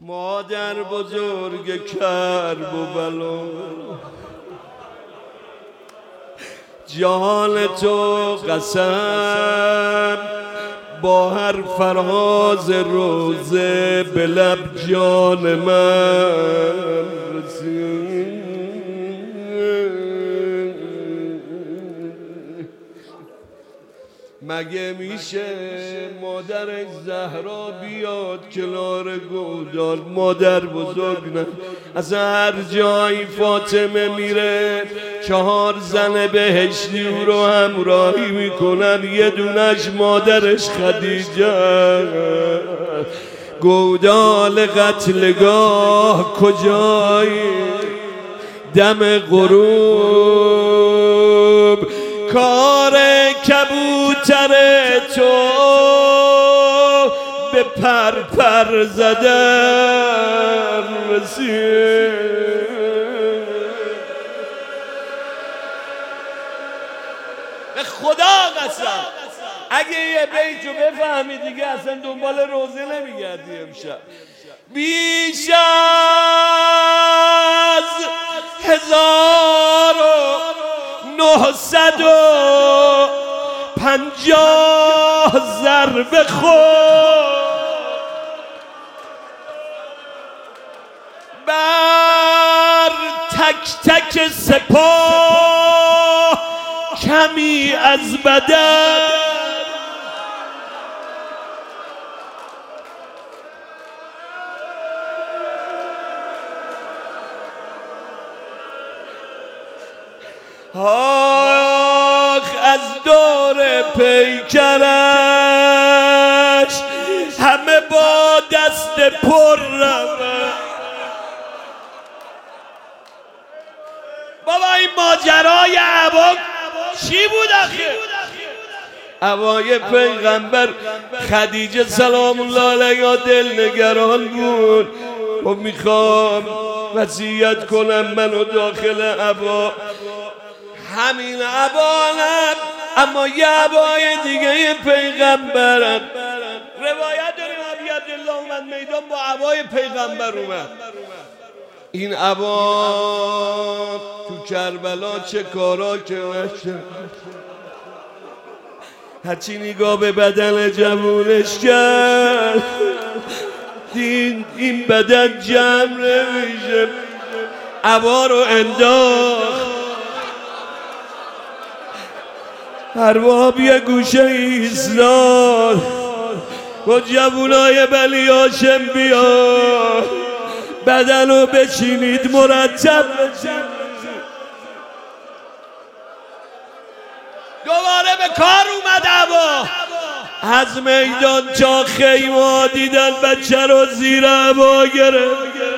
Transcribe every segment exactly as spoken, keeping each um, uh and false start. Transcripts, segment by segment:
مادر بزرگ کرب و بلا، جان تو قسم با هر فراز روزه به لب جان من رسید. مگه میشه مادر زهرا بیاد کنار گودال؟ مادر بزرگ نه، از هر جایی فاطمه میره چهار زن بهشتی او رو همراهی میکنن، یه دونش مادرش خدیجه. گودال قتلگاه کجایی؟ دم غروب کار کبوتر تو به پر پر زدن رسید. به خدا قسم اگه یه بیتو بفهمی دیگه اصلا دنبال روزه نمیگردی امشب. بیش از هزار و نهصد و پنجاه ضربه خورد بر تک تک سپاه کمی از بدن. آخ از دور پیکرش همه با دست پر رفت. بابا این ماجرای عبا چی بود آخه؟ عبای پیغمبر خدیجه سلام الله علیها دلنگران بود. و میخوام وصیت کنم منو داخل عبا، همین عبانم اما یه عبای دیگه پیغمبرم. روایت داریم ابی عبدالله اومد میدان با عبای پیغمبر اومد. این عبا تو کربلا چه کارا کرد، هرچی نگاه به بدن جوونش کرد دین این بدن جمع نمیشه. عبا رو انداخت، ارباب یه گوشه ایستاد با جوونای بنی هاشم بیا بدن رو بچینید مرتب بچینید. دوباره به کار اومد عبا. از میدان تا خیمه دیدن بچه رو زیر عبا گرفت.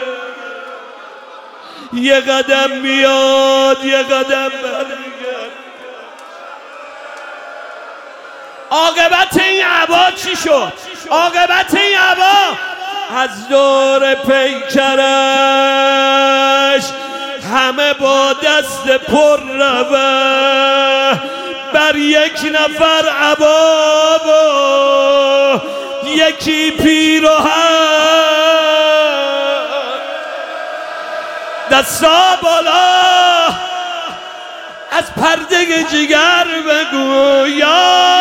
یه قدم میاد یه قدم برمیگرد. عاقبت این عبا چی شد؟ عاقبت این عبا از دور پیکرش همه با دست پر رفت بر یک نفر عبا و یکی پیراهن. دستا بالا از پرده جگر بگو یا